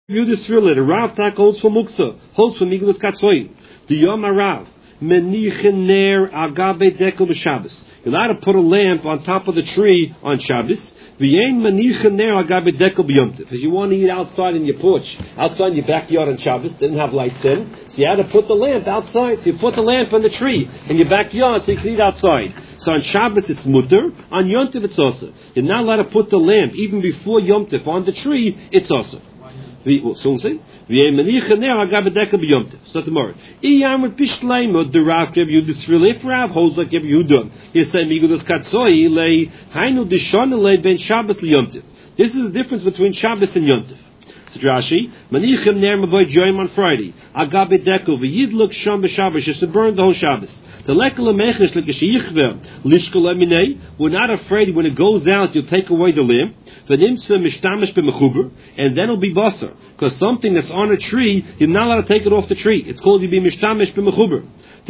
Yudis Rilla, the Rav Tak holds for Muksa, holds for Migdus Katzoi. The Yom Rav, Menichen Ner Agabe Dekel b'Shabbos. You're allowed to put a lamp on top of the tree on Shabbos. V'yein Menichen Ner Agabe Dekel b'Yom Tov. Because you want to eat outside in your porch, outside in your backyard on Shabbos. Didn't have lights then, so you had to put the lamp outside. So you put the lamp on the tree in your backyard so you can eat outside. So on Shabbos it's mutter, on Yom Tov it's also. You're not allowed to put the lamp even before Yom Tov on the tree. It's also. So say, so tomorrow. The Rav gave you this relief. Rav holds like Yehuda. He said, this is the difference between Shabbos and Yom Tov. So Rashi, Manichem ner maboy joyim on Friday. Agabe dekel v'yidluk sham b'Shabbos. You should burn the whole Shabbos. We're not afraid when it goes out, you'll take away the lamp. And then it'll be basar. Because something that's on a tree, you're not allowed to take it off the tree. It's called you be mishtamish b'mechuber.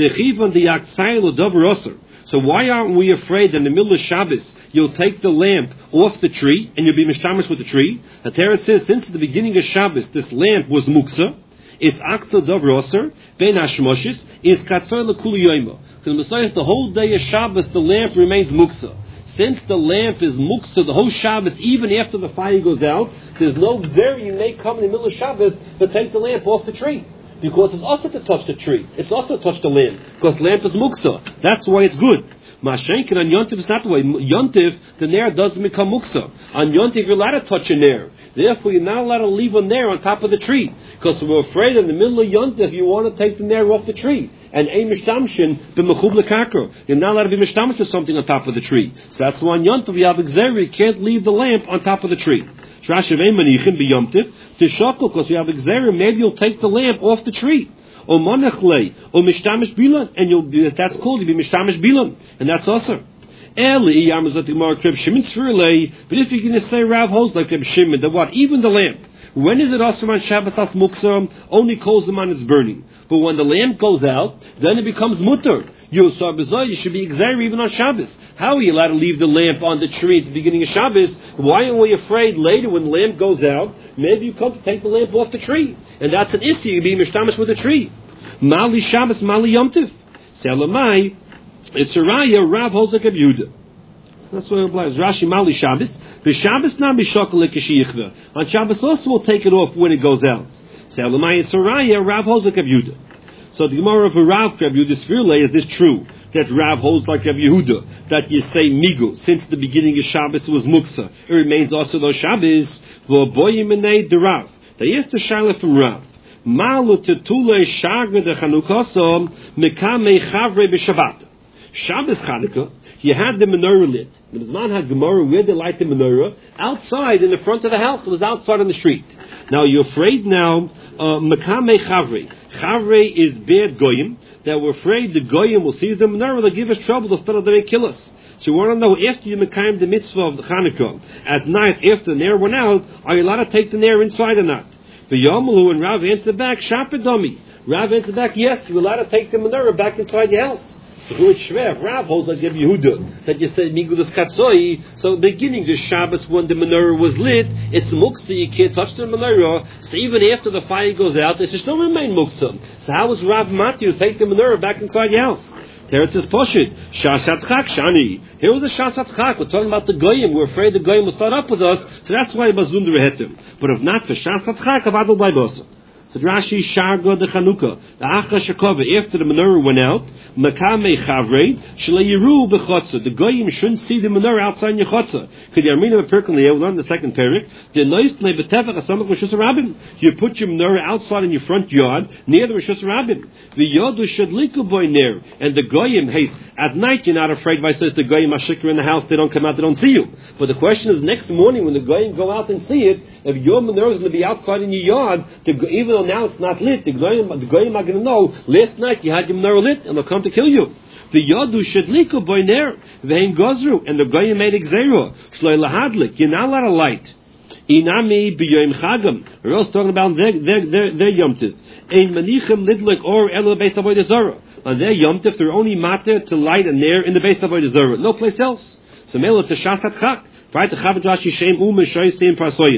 So why aren't we afraid that in the middle of Shabbos you'll take the lamp off the tree and you'll be mishtamish with the tree? The Torah says since the beginning of Shabbos this lamp was muksa. It's akta dav roser ben hashmoshes is katzor lekuli yoyma. Because the whole day of Shabbos the lamp remains muksa. Since the lamp is muksa the whole Shabbos, even after the fire goes out, there's no gzer you may come in the middle of Shabbos to take the lamp off the tree. Because it's also to touch the tree. It's also to touch the lamp. Because lamp is muksa. That's why it's good. Mashenkin on Yontif is not the way. Yontif, the nair doesn't become muksa. On Yontif you're allowed to touch a nair. Therefore you're not allowed to leave a nair on top of the tree. Because we're afraid in the middle of Yontif you want to take the nair off the tree. And a mishtamshin b'mechub lekakro. You're not allowed to be mishtamsh with something on top of the tree. So that's why on Yontif you have exeri. You can't leave the lamp on top of the tree. Because you have exeri, maybe you'll take the lamp off the tree. Or monachle, or mishtamish bilan, and that's called you'll be mishtamish bilan, and that's also. But if you're going to say Rav holds like Reb Shimon, that what? Even the lamp. When is it also on Shabbos as muksa? Only calls them on its burning. But when the lamp goes out, then it becomes mutter. You should be exer even on Shabbos. How are you allowed to leave the lamp on the tree at the beginning of Shabbos? Why are we afraid later when the lamp goes out, maybe you come to take the lamp off the tree? And that's an issue, you be mishtamish with the tree. Mali Shabbos, Mali Yom Tov. Selamai, it's a raya, Rav holds like a Yehuda. That's what it applies. Rashi Mali Shabbos. The Shabbos now be shokal lekashiyichva. On Shabbos also we'll take it off when it goes out. Selamai, it's a raya, Rav holds like a Yehuda. So the Gemara of Rav Yehuda Sfirle, is this true? That Rav holds like Rav Yehuda, that you say migu, since the beginning of Shabbos it was muksa. It remains also those Shabbos. V'boyim enei de Rav. They asked the Shaila from Rav. Malu tetule shagre de Chanukasom mekame chavre b'Shabbat. Shabbos Chanukah, you had the menorah lit. The Mizman had Gemara where they light the menorah outside in the front of the house. It was outside on the street. Now you're afraid now. Mekame chavre. Chavre is bad goyim. That we're afraid the goyim will seize the menorah. They'll give us trouble. They'll they may kill us. So we want to know after you mekayim the mitzvah of the Chanukah at night after the nair went out, are you allowed to take the nair inside or not? The Yamalu and Rav answered back, Shapidami. Rav answered back, yes, you're allowed to take the menorah back inside your house. So who is Shrev? Rav holds like Yehuda, that you said Migudus Katzoi. So beginning the Shabbos when the menorah was lit, it's muksa, you can't touch the menorah. So even after the fire goes out, it still remain muksa. So how was Rav Matthew take the menorah back inside your house? Teretz is poshut. Shasat chak shani. Here was a shasat chak. We're talking about the goyim. We're afraid the goyim will start up with us. So that's why bazun the rehetim. But if not for shasat chak, avadol by bosa. So Rashi Sharga de Chanukah, the Acha Shakova, after the menorah went out, Makame Chavre, Shle Yeru Bechotza. The Goyim shouldn't see the menorah outside in your Chotza. Could you read a perk on the second parak? The Nois Lebetevach Asamak Rishus Rabbim. You put your menorah outside in your front yard, near the Rishus Rabbim. The Yodu Shadliku Boy Ner. And the Goyim, hey, at night you're not afraid by says the Goyim Ashikra in the house, they don't come out, they don't see you. But the question is, next morning when the Goyim go out and see it, if your menorah is going to be outside in your yard, even though now it's not lit, the goyim are going to know, last night you had your menorah lit, and they'll come to kill you. The Yadu Shadliku Boy Ner, Vein Gozru, and the Goyim made Exero, Shloi Lahadlik, you're not allowed to light. Inami B'Yoim Chagam, we're also talking about their Yom Tov. Ein Manichem Lidlik or Elo Beis Avodah Zarah. On their Yom Tov, they're only matter to light a nair in the Beis Avodah Zarah, no place else. So Mela to Shasat Chak, right? The Chavod Rashi Shem U'Meshoyim Parsoyim.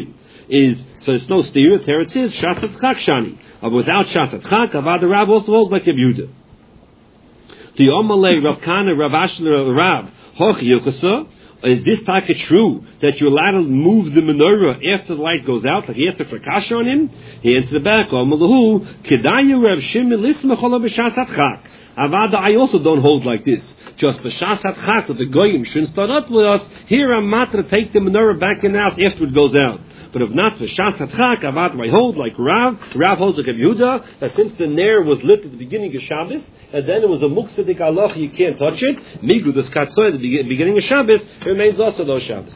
so it's no steer. There it says Shasat Chak Shani. But without Shasat Chak, Avad the Rav also holds like a Yehuda. The Omalei Rav Kana Rav Ashler Rav Hoch Yukasa. Is this type true that you're allowed to move the menorah after the light goes out, like he has to prakash on him? He answered the back, Omalahu Kedayu Rav Shimon Lismachola B'Shasat Chak. Avada, I also don't hold like this. Just B'Shasat Chak that the goyim shouldn't start up with us. Here I'm not to take the menorah back in the house after it goes out. But if not B'Shasat Chak, Avada, I hold like Rav holds like Yehuda, that since the ner was lit at the beginning of Shabbos, and then it was a muksadik aloch, you can't touch it. Migu the skatsoy at the beginning of Shabbos, it remains also those Shabbos.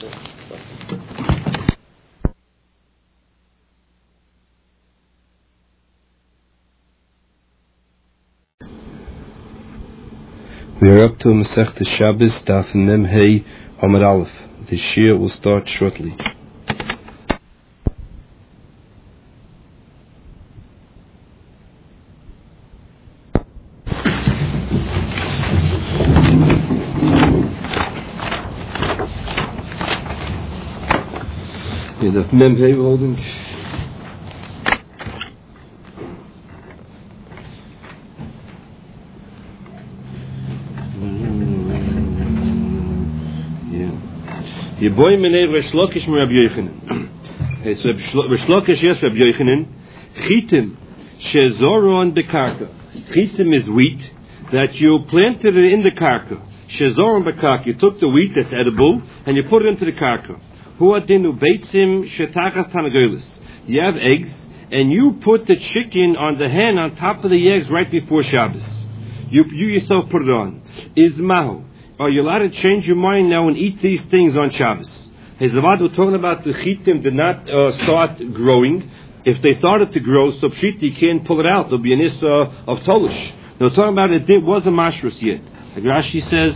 We are up to Masechta Shabbos, Daf Mem Hey Amud Aleph. The Shir will start shortly. Daf Mem Hey holding. Yeboy menei Reish Lakish mi Rabbi Yochanan. So Reish Lakish yes Rabbi Yochanan. Chitim shezoron bekarka. Chitim is wheat that you planted it in the karka. Shezoron bekarka. You took the wheat that's edible and you put it into the karka. Hu adinu beitzim shetachas tanagolis. You have eggs and you put the chicken on the hen on top of the eggs right before Shabbos. You yourself put it on. Izmahu. Are you allowed to change your mind now and eat these things on Shabbos? Hey, Zavad, we're talking about the chitim did not start growing. If they started to grow, so pshit, you can't pull it out. There'll be an issa of tolish. Now, we're talking about it wasn't mashrus yet. Like Rashi says,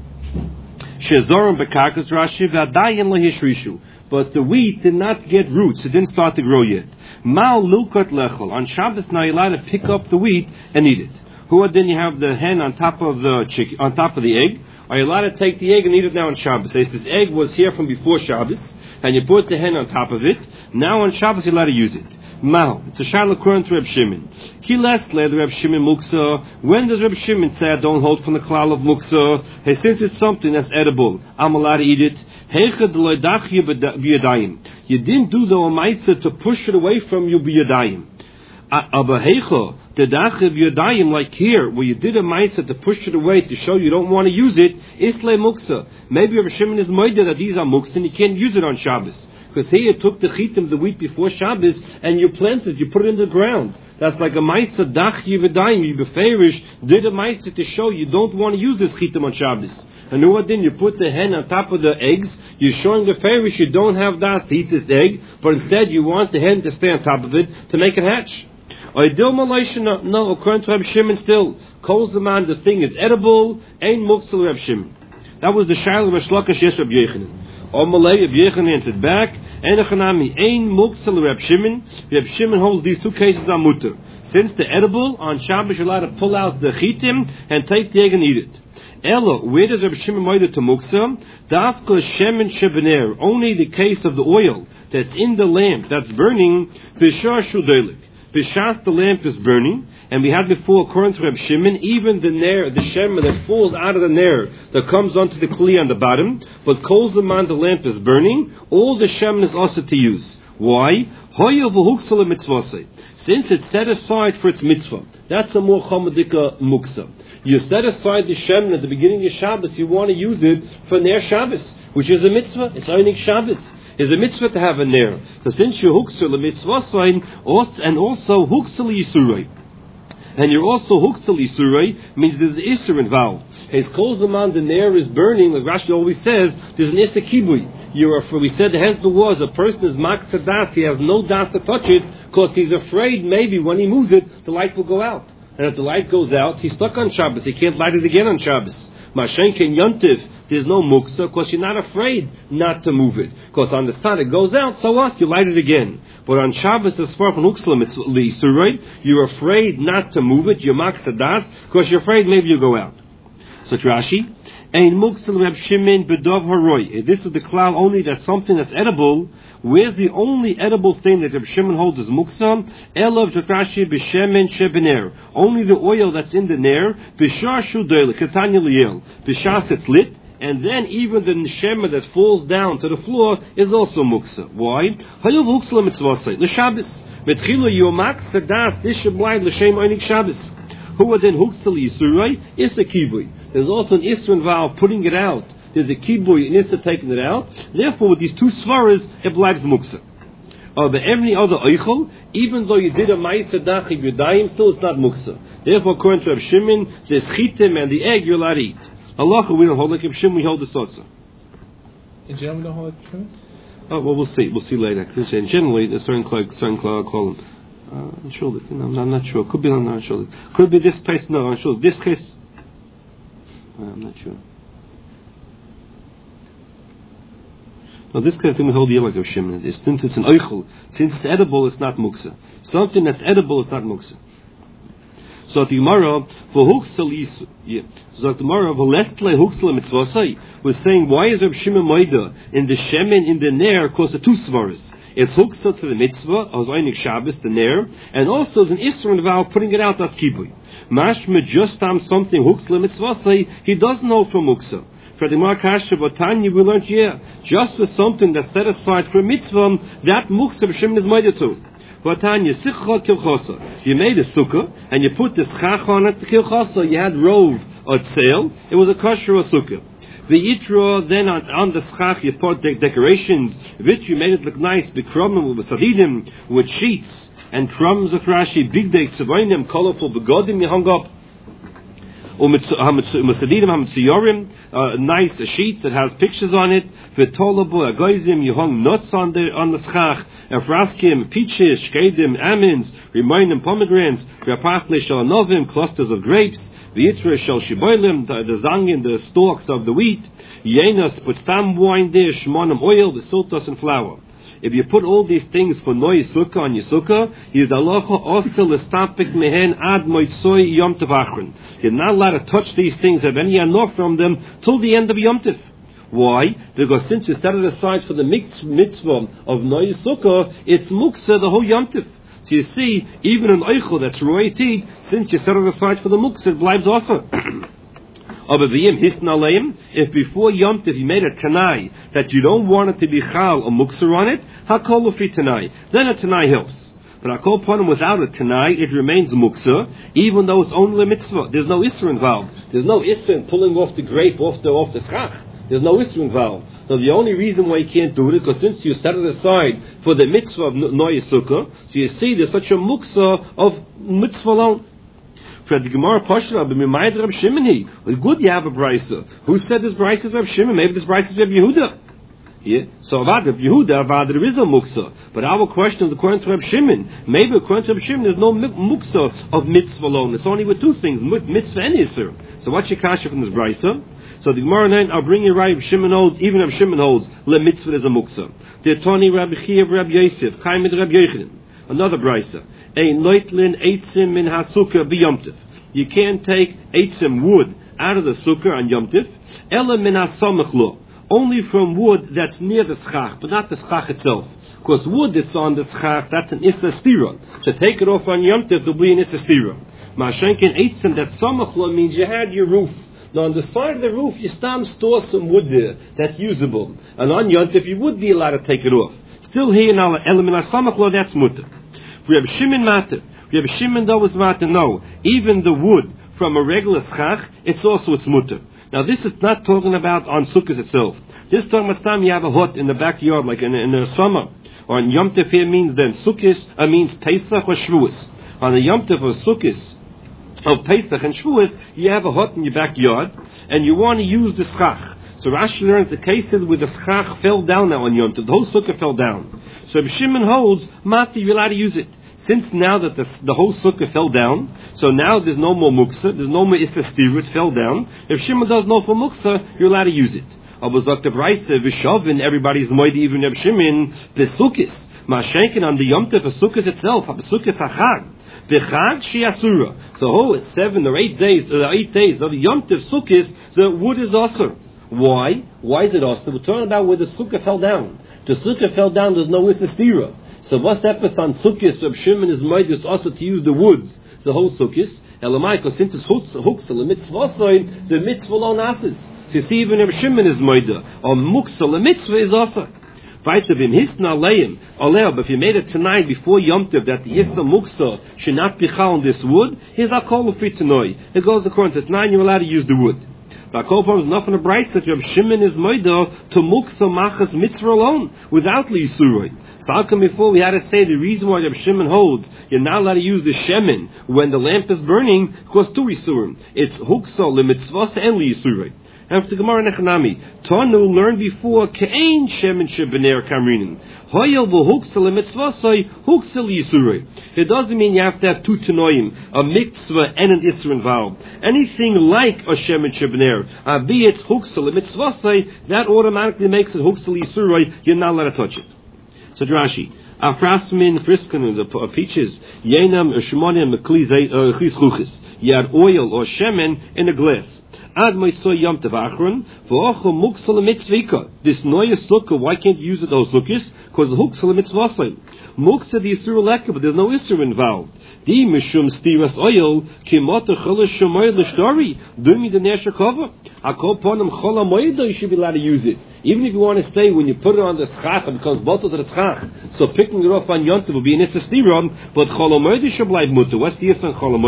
Shezorim bekakas Rashi v'adayin lehishrishu. But the wheat did not get roots. It didn't start to grow yet. Mal lilkot lechol. On Shabbos now you're allowed to pick up the wheat and eat it. Who then you have the hen on top of the chicken, on top of the egg. Are you allowed to take the egg and eat it now on Shabbos? So this egg was here from before Shabbos, and you put the hen on top of it. Now on Shabbos you're allowed to use it. Mao, it's a shayla according to Reb Shimon. Kiles le Reb Shimon muksa. When does Reb Shimon say I don't hold from the klal of muksa? Hey, since it's something that's edible, I'm allowed to eat it. Heichad loydach biyadayim. You didn't do the omaisa to push it away from you biyadayim. Aber heicha dedach biyadayim, like here where you did a maisa to push it away to show you don't want to use it. Isle muksa. Maybe Reb Shimon is moida that these are muksa and you can't use it on Shabbos. Because here you took the chitim, the wheat before Shabbos, and you planted, you put it in the ground. That's like a ma'isa dach yivedayim. You beferish did a ma'isa to show you don't want to use this chitim on Shabbos. And what then? You put the hen on top of the eggs. You're showing the ferish you don't have that to eat this egg, but instead you want the hen to stay on top of it to make it hatch. No, according to Reb Shimon still, calls the man the thing is edible, ain't muksel Reb Shimon. That was the shayla of Reish Lakish yes Reb Yochanan. Omalei Reb Yochanan answered back, Enochanami ain't muksel Reb Shimon. Reb Shimon holds these two cases are mutter. Since the edible on Shabbos you're allowed to pull out the chitim and take the egg and eat it. Elo, where does Reb Shimon moida to muksa? Dafka shemen shebener. Only the case of the oil that's in the lamp that's burning. Bishar shudelik. B'shas the lamp is burning, and we had before, according to Reb Shimon, even the ner, the shemen that falls out of the ner, that comes onto the kli on the bottom, but calls the man the lamp is burning, all the shemen is also to use. Why? Since it's set aside for its mitzvah. That's a more chamadika muksa. You set aside the shemen at the beginning of Shabbos, you want to use it for ner Shabbos, which is a mitzvah. It's only Shabbos. It's a mitzvah to have a ner. So since you huksel a mitzvah sign, and also huksel yisurei, and you're also huksel yisurei, means there's an isur involved. His kol zaman the ner is burning, like Rashi always says, there's an isur kibui. We said the hezbollah was a person is mak to das, he has no das to touch it, because he's afraid maybe when he moves it, the light will go out. And if the light goes out, he's stuck on Shabbos. He can't light it again on Shabbos. Mashenken Yontif, there's no muksa, because you're not afraid not to move it. Because on the side it goes out, so what? You light it again. But on Shabbos, as far as you're afraid not to move it, you're maksadas, because you're afraid maybe you go out. So Rashi, Ein Muksel Reb Shimon Bedov Haroi. This is the klal only that something that's edible. Where's the only edible thing that Reb Shimon holds is Muksam? Elav Rashi B'Shemen Shebener. Only the oil that's in the ner. B'Shar Shudoil Ketanya Liel. B'Shas it's lit. And then even the neshama that falls down to the floor is also muksa. Why? Hayu muksla mitzvasei l'Shabbos. Metchilu yomak sadas dishablai l'shem oinik Shabbos. Who are then huksal yisurai? Is the kibui. There's also an isra involved putting it out. There's a kibui and isra taking it out. Therefore, with these two svaras, it blives muksa. But every other eichel, even though you did a ma'aser dachi b'yadayim, still it's not muksa. Therefore, according to Reb Shimon, the chitim and the egg you're allowed to eat. Allah, we don't hold like Reb Shimon, we hold the sosa. In general, we don't hold like Reb Shimon? Oh, well, we'll see. We'll see later. Generally, there's certain call them. I'm sure. I'm not sure. Could be. I'm not sure. Could be this place. No, I'm sure. This case. I'm not sure. No, this case, I think we hold the like Reb Shimon. Since it's an oichel, since it's edible, it's not muksa. Something that's edible is not muksa. So the Gemara for huksel so the Gemara for lestle huksel mitzvasai was saying, why is Reb Shimon Moida in the shemen in the ner cause the two svaras? It's huksel to the mitzvah as einik Shabbos the ner, and also as an isra involved putting it out as kibui. Mashma just something huksel mitzvasai he doesn't know from muksa. For the Gemara Kasha Botanya we learned just for something that's set aside for a mitzvah that muksa Reb Shimon is Moida to. You made a sukkah and you put the schach on it, the kilchasa, you had rove or tzel, it was a kosher or sukkah. The itra, then on the schach you put the decorations, which you made it look nice, b'kromim, with sadidim, with sheets, and crumbs of Rashi, big day, tzavainim, colorful begodim you hung up. Nice sheets that has pictures on it. You hung nuts on the schach. Efraskim, peaches, shkedim, almonds, remaining pomegranates, clusters of grapes. The itra shel shiboilim, the zangin, the stalks of the wheat. Yenas, put stam wine there, shmonim oil, the sultas and flour. If you put all these things for Noy Sukkah on your Sukkah, is Halacha osel estampik mehen ad moitzoy Yom Tov achron. You're not allowed to touch these things, have any anor from them, till the end of Yom Tov. Why? Because since you set it aside for the mitzvah of Noy Sukkah, it's muksa the whole Yom Tov. So you see, even an oichel that's roetid, since you set it aside for the muksa, it blives also. If before Yom Tov you made a tanai that you don't want it to be chal or mukser on it, hakol ufi tanai, then a tanai helps. But I call upon him without a tanai, it remains mukser, even though it's only mitzvah. There's no isra involved. There's no isra in pulling off the grape off the schach. There's no isra involved. So the only reason why you can't do it, because since you set it aside for the mitzvah of Noy Sukkah, so you see there's such a mukser of mitzvah alone. For the Gemara Pashra, but Mimayed Reb Shimon good you have a brisa. Who said this brisa is Reb Shimon? Maybe this brisa is Reb Yehuda. Yeah. So Avad Reb Yehuda, there is a muksa. But our question is according to Reb Shimon. Maybe according to Reb Shimon, there's no muksa of mitzvah alone. It's only with two things, mitzvah and isur. So what's your kasha from this brisa? So the Gemara 9, I'll bring you right. Reb Shimon holds, even Reb Shimon holds, le mitzvah is a muksa. The Tani Rabbi Chiyav Rabbi Yosef, Chaimid Rabbi Yochanan. Another brisa. Ein loitlin eitzim min hasukah b'yomtiv. You can't take eitzim wood out of the sukkah on Yom Tiv. Ela min hasamach lo. Only from wood that's near the schach, but not the schach itself. Because wood that's on the schach, that's an issa stira. So take it off on Yom Tiv, there'll be an issa stira. Ma'ashenkin eitzim, that samach lo means you had your roof. Now on the side of the roof, you store some wood there that's usable. And on Yom Tiv, you would be allowed to take it off. Still here now, ela min hasamach lo, that's mutter. Reb Shimon matter. Reb Shimon though was matter. No, even the wood from a regular schach, it's also its mutter. Now this is not talking about on sukkahs itself. This is talking about time you have a hut in the backyard, like in the summer. Or on Yom Tov here means then sukkahs, means Pesach or Shavuos. On the Yom Tov or sukkahs of Pesach and Shavuos, you have a hut in your backyard, and you want to use the schach. So Rashi learns the cases where the schach fell down now on Yom Tov. The whole sukkah fell down. So if Shimon holds, Mati, you're allowed to use it. Since now that the whole sukkah fell down, so now there's no more muksa, there's no more issa stira, it fell down. If Shimon does no for muksa, you're allowed to use it. Abu Zakta Braisa, Vishavin, everybody's moidi, even Reb Shimon, the sukkahs. Mashenkin on the Yom Tov, the sukkahs itself, the sukkahs hachag. V'chag she'asura. So 7 or 8 days, 8 days of Yom Tov Sukkos, the wood is asur. Why? Why is it asur? We're talking about where the sukkah fell down. The sukkah fell down, there's no istira. So what's the emphasis on Sukkos? Reb Shimon is made also to use the woods, the whole Sukkos. Elamai, because since it's hooks, the mitzvah, the mitzvah lo nasis. So you see, even Reb Shimon is made, or muksa, the mitzvah is also. But if you made it tonight before Yom Tov that the Issa Muksa should not be chal on this wood, here's our call of Fitanoi. It goes according to tonight, you're allowed to use the wood. But Kol is not in the bright that Reb Shimon is moida to Muksa Machas Mitzvah alone, without Lisuroi. So how come before we had to say the reason why Reb Shimon holds you're not allowed to use the shemen when the lamp is burning, because two Isurim. It's Huksa, Limitzvah, and Lisuroi. After the Gemara Nechanami, Tanu learned before Kein Shemin Shebener Kamrinin. Hoyel v'Huksel Mitzvasai Huksel Yisurei. It doesn't mean you have to have two Tanoim, a mitzvah and an Isser involved. Anything like a Shemin Shebener, be it Huksel Mitzvasai, that automatically makes it Huksel Yisurei. You're not allowed to touch it. So Rashi. Afrasmin Friskan, the peaches, Yenam Shmonim Meklis Chuchis. You had oil or shemen in a glass. Ad Moisoy Yom Tov Achron, V'ocho Muksal Mitzvika. This Noya Sukkah, why can't you use it those sukkahs? Because the Huksal Mitzvasai. Muksa the Yisur Lekka, but there's no Yisur involved. Di Mishum Stiras Oil, Kimota Cholish Shemoy L'Shtori, Dumi the Nesher Kova. Akol Ponim Chola Moida, you should be allowed to use it. Even if you want to stay, when you put it on the schach, it becomes both of the schach. So picking it off on Yom Tov will be an Issa but Chola Moida should be mutter. What's the Issa on Chola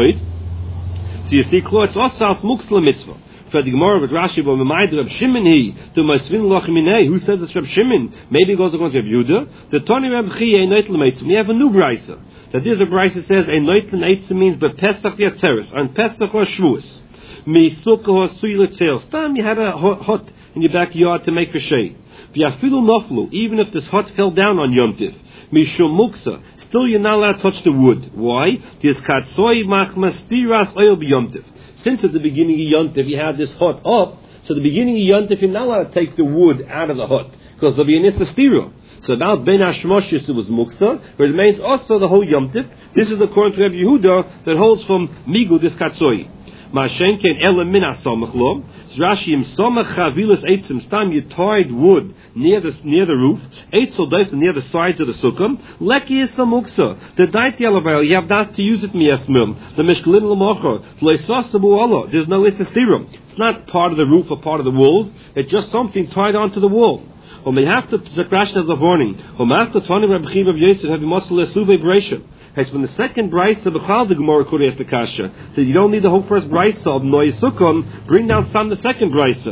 Moid? So you see, Klo, it's also Muksal Mitzvah. For the Gemara with Rashi, but Ma'id Reb Shimon to Masvin Lochminei, who says it's Reb Shimon? Maybe it goes against Reb Yehuda. The Tony Reb Chia Noit L'Meitzim. We have a new brisa. That there's a brisa that says a Noit L'Meitzim means but Pesach Yatzeres on Pesach or Shavuos. Mi Sukkah or Sui L'Tzeil. Stam you had a hut in your backyard to make for shade. V'yafilu Noflu, even if this hut fell down on Yom Tiv. Mishum Muksa. Still you're not allowed to touch the wood. Why? There's Katzoi Machmas Tiras Oil B'Yom Tiv. Since at the beginning of Yom Tov you had this hut up, so the beginning of Yom Tov you're not allowed to take the wood out of the hut, because there'll be an Issa Stira. So now Ben Hashmoshes it was Muksa, but it remains also the whole Yom Tov. This is according to Reb Yehuda that holds from Migu this Katzoi. Mashenken Ela Min Asamach Lo. Rashi im Samach Chavilas Eitzim Stam you tied wood near the roof, Eitzel Daif near the sides of the sukkah. Leki is some Muksa. The Daiti Alavel you have that to use it Miasmim. The Mishkalin Lamocha. Leisasabu Allah. There's no Issa. It's not part of the roof or part of the walls. It's just something tied onto the wall. Or may have to crash of the warning. Or may have to Tony Reb Chiv of Yosef have muscle Suve Bresha. It's when the second brisa of the Gemara could ask the kasha. So you don't need the whole first brisa of Noy Sukkon. Bring down some the second brisa.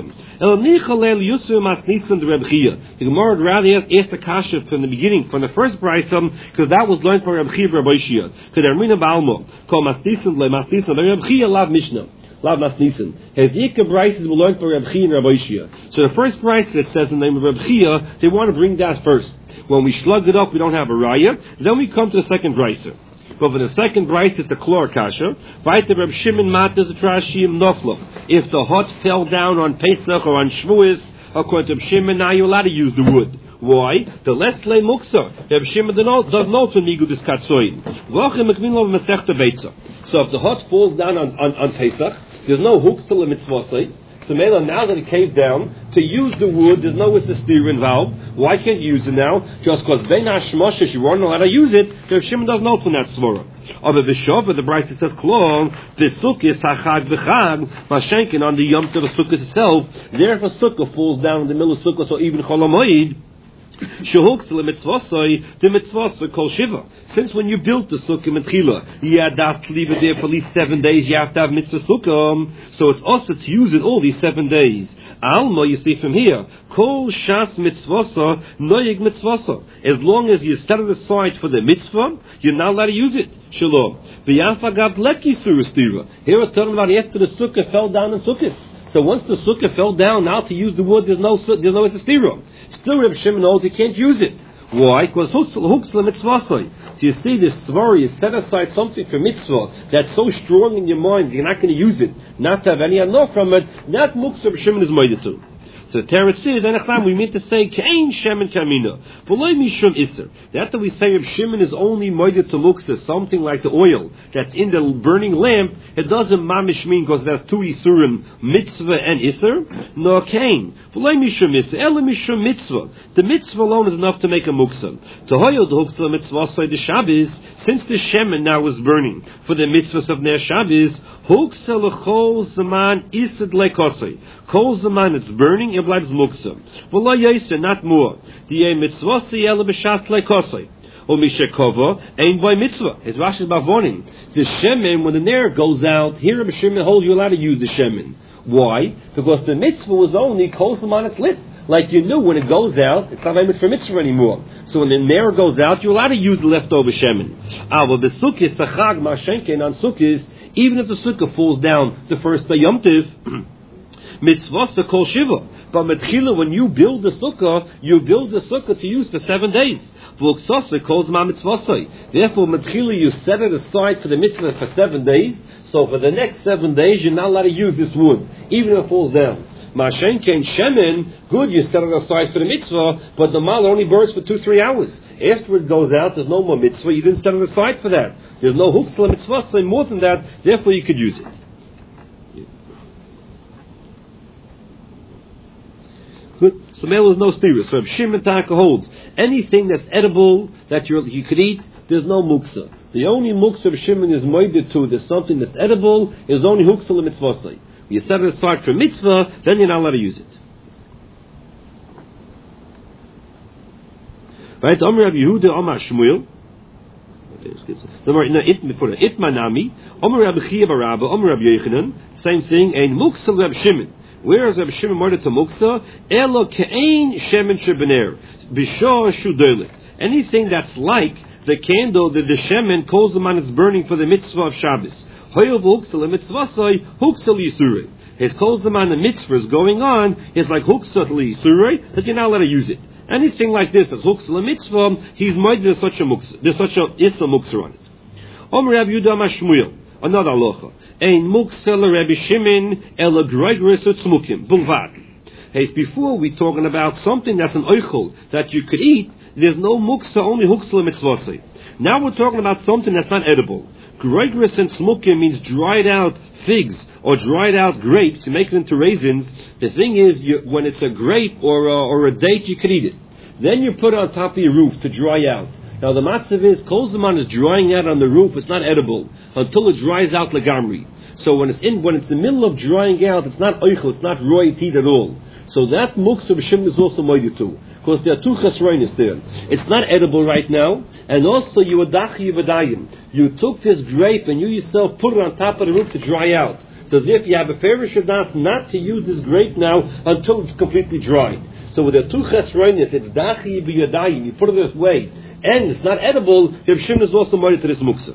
The Gemara would rather ask the kasha from the beginning, from the first brisa, because that was learned from Reb Chiya Rabbi Shia. Because Armina Balmo called Masnisan le Masnisan. Reb Chiya lav Mishnah. Lav Masnisan. Hezika brises were learned from Reb Chiya and Rabbi Shia. So the first brisa that says the name of Reb Chiya, they want to bring that first. When we slug it up, we don't have a raya. Then we come to the second brisa. But for the second brisa, it's a klor kasha. Right, the Reb Shimon mat is a trashim nofla. If the hut fell down on Pesach or on Shavuos, according to Reb Shimon, now you're allowed to use the wood. Why? The less le muksa. Reb Shimon does not to migu this katzoi. So if the hut falls down on Pesach, there's no hooks to the mitzvah. So Mela, now that it caved down, to use the wood, there's no Issa involved. Why can't you use it now? Just because Ben Hashmoshes, you weren't allowed to use it, Reb Shimon doesn't know from that svara. But the Shov, the Bryce says, Klon, the Sukkah, Hachag v'chag, Mashenkin, on the Yom Tov Sukkah itself, there if a Sukkah falls down in the middle of Sukkah, so even Cholamoid, Shehooks le mitzvosai, the mitzvosai kol shiva. Since when you built the sukkah metchila, you had to leave it there for at least 7 days. You have to have mitzvah sukkah, so it's also to use it all these 7 days. Alma, you see from here, kol shas mitzvosa noyeg mitzvosa. As long as you set it aside for the mitzvah, you're not allowed to use it. Shalom. V'yafagav leki surustira. Here we're talking about after the sukkah fell down in sukkahs. So once the sukkah fell down, now to use the wood, there's no istira. Still, Reb Shimon knows he can't use it. Why? Because hooks le mitzvasai. So you see, this svari is set aside something for mitzvah that's so strong in your mind, you're not going to use it, not to have any anor from it. That muksa Reb Shimon is made to. So Teretz says, and we mean to say, Kain Shemin Kamina. V'loi Mishum Isser. That we say if Shemin is only moided to muksa, something like the oil that's in the burning lamp, it doesn't mamish mean because there's two Isurim, mitzvah and Isser, nor Kain. V'loi Mishum Isser, Ela Mishum Mitzvah. The mitzvah alone is enough to make a muksa. Tohoyo the huksa mitzvah say the Shabbos, since the Shemin now is burning for the mitzvahs of Ner Shabbos, huksa l'chol zaman Isad lekosei. Kol zaman it's burning, it bleibt muksa. V'lo yaser, not more. Diye mitzvah ela b'shat lekosei. O mishekova, ein by mitzvah. His Rashi is warning. The shemen, when the ner goes out, here Rabbi Shimon holds you allowed to use the shemen. Why? Because the mitzvah was only kol zaman it's lit. Like you knew when it goes out, it's not limit for mitzvah anymore. So when the ner goes out, you're allowed to use the leftover shemen. But the sukkis, the chag, mashenken on sukkis, even if the sukkah falls down the first day Yom Tiv, mitzvah kol shiva. But metchila, when you build the sukkah to use for 7 days. Therefore, metchila, you set it aside for the mitzvah for 7 days. So for the next 7 days, you're not allowed to use this wood, even if it falls down. Mashen kein shemen, good, you set it aside for the mitzvah, but the mal only burns for 2-3 hours. After it goes out, there's no more mitzvah, you didn't set it aside for that. There's no huksla mitzvah, so more than that, therefore you could use it. Good. So male is no stira. So if Shimon Taka holds anything that's edible that you could eat, there's no muksa. The only muksa of Shimon is moided to. There's something that's edible is only huksa l'mitzvah. You set it aside for mitzvah, then you're not allowed to use it. Right? Omer Rabbi Yehuda, Omer Shmuel. Itmanami. Omer Rabbi Chia Barabba. Omer Rabbi Yechanan. Same thing. Ein muksa Rabbi Shimon. Whereas Rabbi Shimon murdered to muksa, elo ke'ein shemen shebener, b'shor shudolik. Anything that's like the candle that the shemen calls the man it's burning for the mitzvah of Shabbos. Hoyov huksel mitzvasoi huksel yisurei. His calls the man the mitzvah is going on is like huksel yisurei that you're not allowed to use it. Anything like this that's huksel mitzvah, he's murdered to such a muksa. There's such a issa muksa on it. Omer Rabbi Yehuda Shmuel. Another halacha. Ein muksel Rabbi Shimon ela groigris utzmukim bulvad. Hey, before we talking about something that's an oichel that you could eat, there's no muksa, only huksel mitzvasei. Now we're talking about something that's not edible. Groigris and smukim means dried out figs or dried out grapes. You make it into raisins. The thing is, when it's a grape or a date, you could eat it. Then you put it on top of your roof to dry out. Now the matzav is, kol zaman is drying out on the roof, it's not edible, until it dries out legamri. So when it's in the middle of drying out, it's not oichel, it's not roy teed at all. So that muksa b'shim is also moided too. Because there are two chesroinis there. It's not edible right now, and also you adachi yivadayim. You took this grape and you yourself put it on top of the roof to dry out. So as if you have a ferish adas not to use this grape now until it's completely dried. So with the two chesroinis, it's dachi yivadayim, you put it this way, and it's not edible, Reb Shimon is also married to this muksa.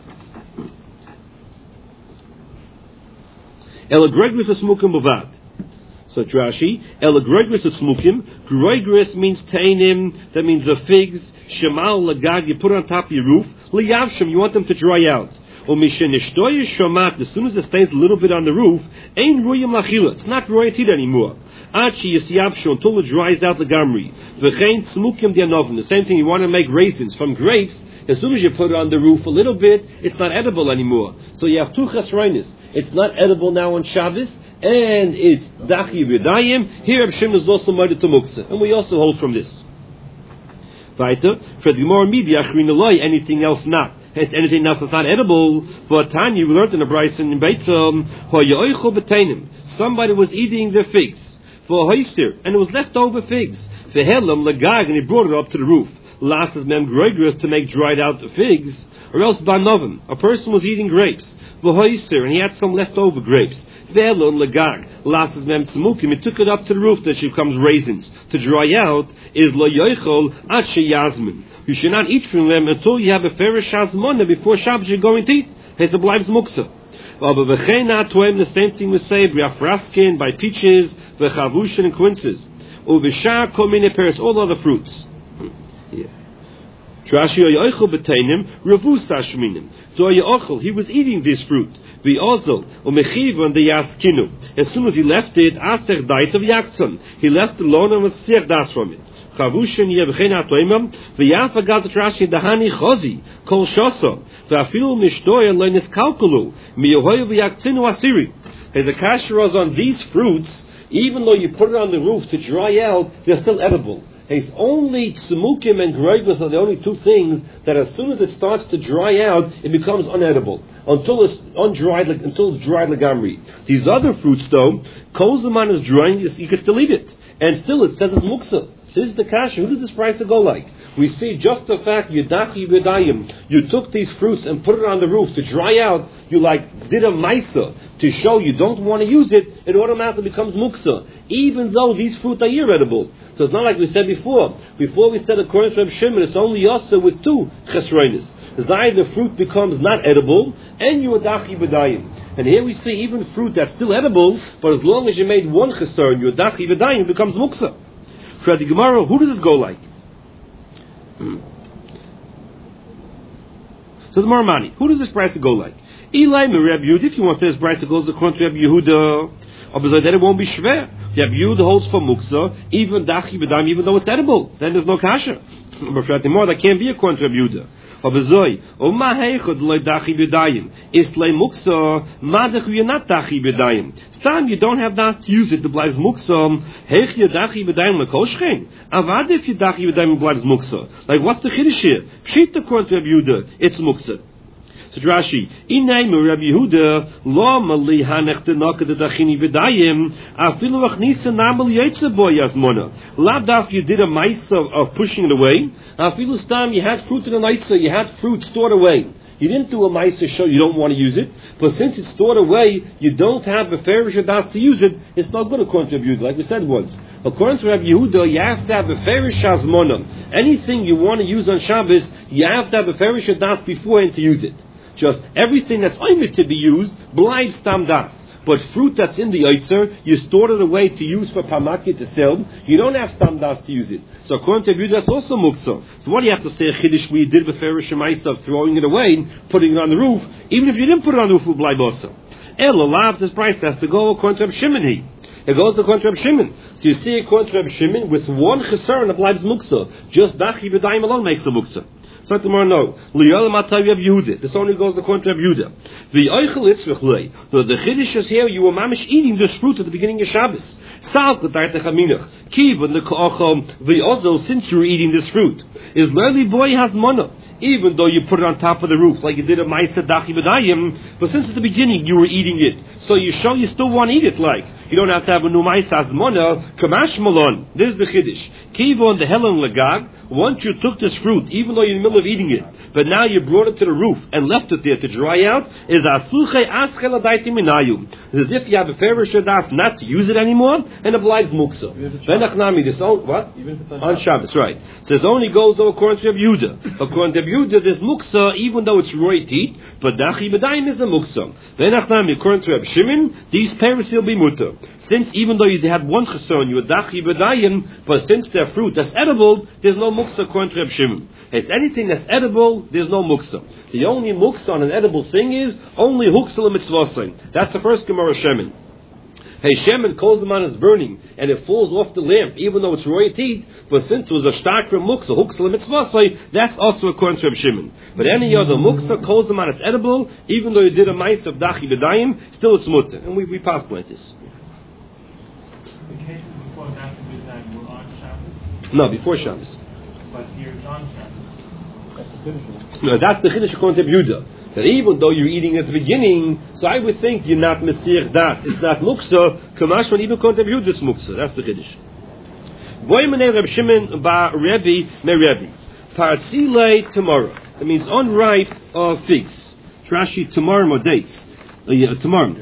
Ela gregris esmukim bavad. So Rashi, Ela gregris esmukim. Gregris means tainim, that means the figs. Shemal lagag, you put it on top of your roof. Liyavshim, you want them to dry out. Or mishenishtoy shomat, as soon as it stays a little bit on the roof, ain't ruyim lachila. It's not royalty anymore. Achi yisyavshu, until it dries out the gamri. V'chein tzmukim dianovim. The same thing, you want to make raisins from grapes. As soon as you put it on the roof a little bit, it's not edible anymore. So you have two chesroinis. It's not edible now on Shabbos, and it's dachi v'dayim. Here Reb Shimon is also murdered to muksa, and we also hold from this. Weiter, for the Gemara midi achrin aloi, anything else not. Has anything else that's not edible? For Tanya, we learned in the Bryce in Beitzom, hoyoichol b'tainim. Somebody was eating their figs for hoister, and it was leftover figs. For helam lagag, and he brought it up to the roof. Last is mem gregris to make dried out the figs, or else banovim. A person was eating grapes for hoister, and he had some leftover grapes. Ve'elon lagag. Last is mem tzmukim. He took it up to the roof that she becomes raisins to dry out. Is lo yoichol at sheyazmin. You should not eat from them until you have a ferish hazmona before Shabbos you're going to eat. It's a blives muksa. The same thing we say briafraskin by peaches, v'chavushin and quinces, uvishar komine pears, all other fruits. Yeah. Trashi oyochel betainim revus tashminim. So oyochel, he was eating this fruit. The ozel umechivan the yaskinu. As soon as he left it, aster diet of yakson. He left alone and was siach das from it. Chavushin yevchein atoimam v'yafa gad Trashi dahani chozi kol shoso v'afilu mishtoya lenis kalkulu miyohoyu v'yaktzinu asiri. As the kasher was on these fruits, even though you put it on the roof to dry out, they're still edible. It's only tzemukim and gregus are the only two things that as soon as it starts to dry out, it becomes unedible until it's undried, until it's dried legamri. These other fruits, though, kol zaman is drying, you can still eat it, and still it says it's muksa. This is the kasha. Who does this price go like? We see just the fact you took these fruits and put it on the roof to dry out. You did a maisa to show you don't want to use it. It automatically becomes muksa, even though these fruits are edible. So it's not like we said before. Before we said according to Reb Shimon, it's only yasa with two chesronis. The fruit becomes not edible, and you adachi b'dayim. And here we see even fruit that's still edible, but as long as you made one chesron, you adachi b'dayim, it becomes muksa. For the Gemara, who does this go like? So the Marmani, who does this price go like? Eli Reb Yehuda, if you want to say this price goes according to Reb Yehuda, then it won't be shver. Reb Yehuda holds for muksa, even dachi b'dayim, even though it's edible. Then there's no kasha. But for the more, that can't be according to Reb Yehuda. Ma heichod loy dachi b'dayim. Islay muksa, madach v'yanat dachi b'dayim. Stam, you don't have that to use it, the bleibt muksa. Heich yadachi b'dayim l'koshchein. Avad if yadachi b'dayim bleibt muksa. Like, what's the chiddush here? Pshit according to Reb Yehuda, it's muksa. So Rashi, Inay Reb Yehuda, Lo Mali Hanech Tenaka the Dachini B'dayim, Afilu Achnisa Namal Yetze Boy Yasmona. Lavdaf, you did a mice of pushing it away. Afilu Stam, you had fruit in the night, so you had fruit stored away. You didn't do a mice to show you don't want to use it, but since it's stored away, you don't have a ferish das to use it. It's not good according to Reb Yehuda, like we said once. According to Reb Yehuda, you have to have a ferish shazmona. Anything you want to use on Shabbos, you have to have a ferish das beforehand to use it. Just everything that's only to be used, blind stam das. But fruit that's in the Yitzer, you stored it away to use for Pamaki to sell, you don't have stam das to use it. So according to Reb Yehuda, that's also muksa. So what do you have to say, a chiddush we did with Ferish Shemaisa of throwing it away, putting it on the roof, even if you didn't put it on the roof, it blind also. Elalav, this price has to go according to Reb Shimon. It goes according to Reb Shimon. So you see according to Reb Shimon, with one chesaron it blind muksa. Just dachi b'dayim alone makes a muksa. So tomorrow, no. This only goes according to Reb Yehuda. The chiddush is here. You were mamish eating this fruit at the beginning of Shabbos. Since you were eating this fruit, is literally boy has mana. Even though you put it on top of the roof, like you did at Ma'aseh Dachi B'dayim, but since at the beginning you were eating it, so you show you still want to eat it. Like you don't have to have a new Ma'aseh Azmona, Kamash Malon. This is the chiddush. Kivon the Helen Lagag. Once you took this fruit, even though you're in the middle of eating it, but now you brought it to the roof and left it there to dry out, is Asuche Aschel Adaiti Minayu. It's as if you have a favor shadas not to use it anymore, and applies muksa. Benachnami, this own what? On Shabbos, right? So this only goes though according to Reb Yehuda. According to Reb Yehuda, this muksa, even though it's roy teat, but dachi b'dayim is a muksa. Benachnami, according to Reb Shimon, these parents will be mutter. Since even though you had one cheson, you were dachi b'dayim, but since they're fruit that's edible, there's no muksa according to Reb Shimon. It's anything that's edible, there's no muksa. The only muksa on an edible thing is only huksel mitzvasin. That's the first Gemara Shemin. Hey, Shemin calls the man is burning, and it falls off the lamp, even though it's roy teat, but since it was a stark muksa, huksel mitzvasin, that's also according to Reb Shimon. But any other muksa calls the man is edible, even though you did a mice of dachi b'dayim, still it's mutter. And we pass like this. The cases before dachi b'dayim were on Shabbos? No, before Shabbos. But here it's on Shabbos. No, that's the chiddush according to Yehuda. That even though you're eating at the beginning, so I would think you're not mestir das. It's not muksa. Kamash when even according to Yehuda it's muksa. That's the chiddush. Boy menei Reb Shimon ba Rebbe me Rebbe. Parzilei tomorrow. That means unripe figs. Rashi tomorrow or dates. Tomorrow.